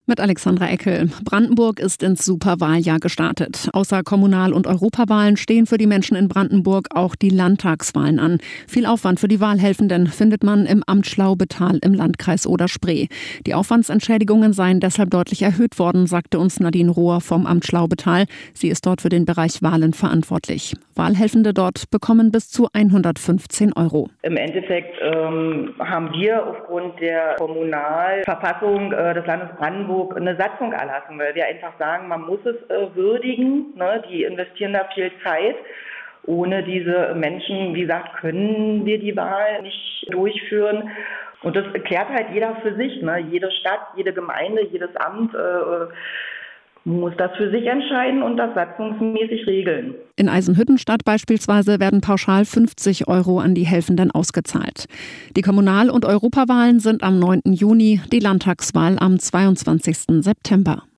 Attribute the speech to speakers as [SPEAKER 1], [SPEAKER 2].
[SPEAKER 1] Mit Alexandra Eckel. Brandenburg ist ins Superwahljahr gestartet. Außer Kommunal- und Europawahlen stehen für die Menschen in Brandenburg auch die Landtagswahlen an. Viel Aufwand für die Wahlhelfenden findet man im Amt Schlaubetal im Landkreis Oder-Spree. Die Aufwandsentschädigungen seien deshalb deutlich erhöht worden, sagte uns Nadine Rohr vom Amt Schlaubetal. Sie ist dort für den Bereich Wahlen verantwortlich. Wahlhelfende dort bekommen bis zu 115 €.
[SPEAKER 2] Im Endeffekt haben wir aufgrund der Kommunalverfassung des Landes Brandenburg eine Satzung erlassen, weil wir einfach sagen, man muss es würdigen. Ne? Die investieren da viel Zeit. Ohne diese Menschen, wie gesagt, können wir die Wahl nicht durchführen. Und das erklärt halt jeder für sich. Ne? Jede Stadt, jede Gemeinde, jedes Amt muss das für sich entscheiden und das satzungsmäßig regeln.
[SPEAKER 1] In Eisenhüttenstadt beispielsweise werden pauschal 50 € an die Helfenden ausgezahlt. Die Kommunal- und Europawahlen sind am 9. Juni, die Landtagswahl am 22. September.